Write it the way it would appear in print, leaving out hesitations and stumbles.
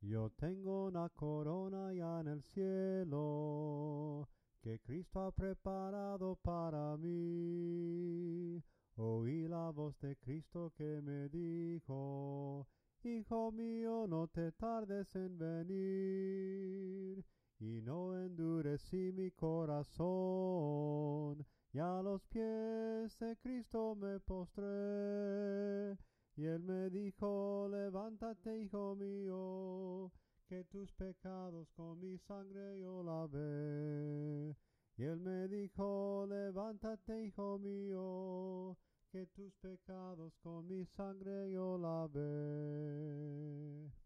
Yo tengo una corona ya en el cielo que Cristo ha preparado para mí. Oí la voz de Cristo que me dijo, Hijo mío, no te tardes en venir. Y no endurecí mi corazón, y a los pies de Cristo me postré. Y él me dijo, levántate, hijo mío, que tus pecados con mi sangre yo lavé. Y él me dijo, levántate, hijo mío, que tus pecados con mi sangre yo lavé.